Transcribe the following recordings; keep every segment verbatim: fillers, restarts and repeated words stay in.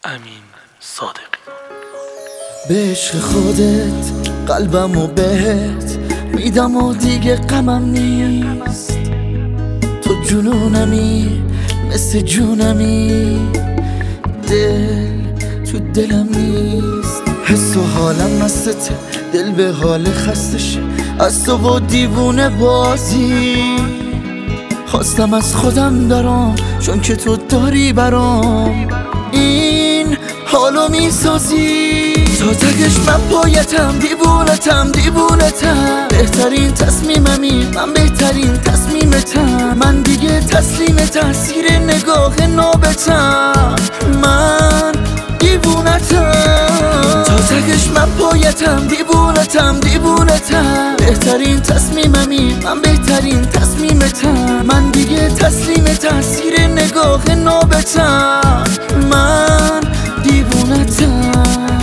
امین صادقی. به عشق خودت قلبمو بهت میدم و دیگه غمم نیست. تو جنونمی مثل جونمی، دل تو دلم نیست. حس و حالم مستته، دل به حال خستشه از تو و دیوونه بازی. خواستم از خودم برام چون که تو داری برام این حالو میسازی. تا تکش من پایتم، دیوونتم دیوونتم. بهترین تصمیممی، من بهترین تصمیمتم. من دیگه تسلیم تاثیر نگاه نابتم، من دیوونتم. تا تکش من پایتم، دیوونتم دیوونتم. بهترین تصمیممی، من بهترین تصمیمتم. من دیگه تسلیم تاثیر نگاه نابتم، من دیوونتم.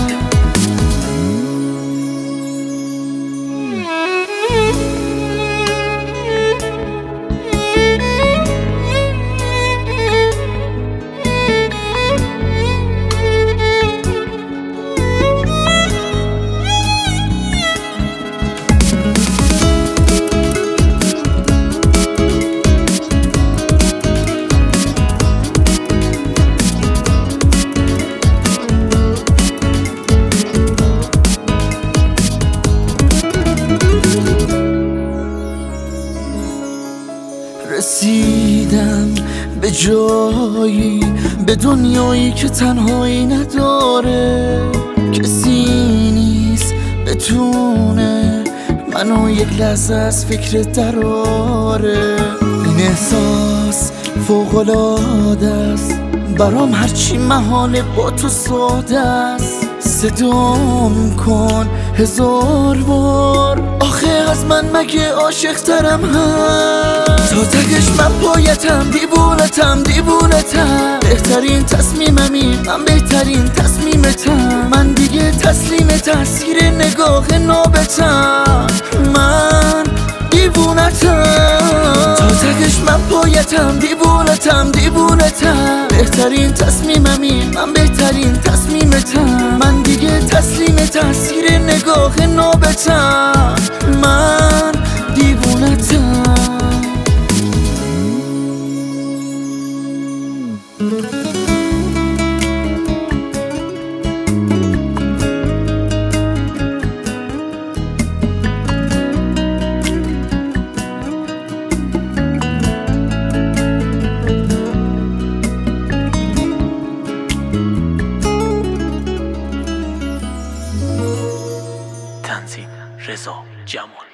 رسیدم به جایی، به دنیایی که تنهایی نداره. کسی نیست بتونه منو یک لحظه از فکر دراره. این احساس فوق‌العاده است برام، هرچی محاله با تو ساده است. صدام کن هزار بار، آخه از من مگه عاشق ترم هست. تا تکش من پایتم، دیوونتم دیوونتم. بهترین تصمیممی، من بهترین تصمیمتم. من دیگه تسلیم تاثیر نگاه نابتم، من دیوونتم. تا تکش من پایتم، دیوونتم دیوونتم. بهترین تصمیممی، من بهترین تصمیمتم. من دیگه تسلیم تاثیر نگاه نابتم، من دیوونتم. تنظیم رضا جمال.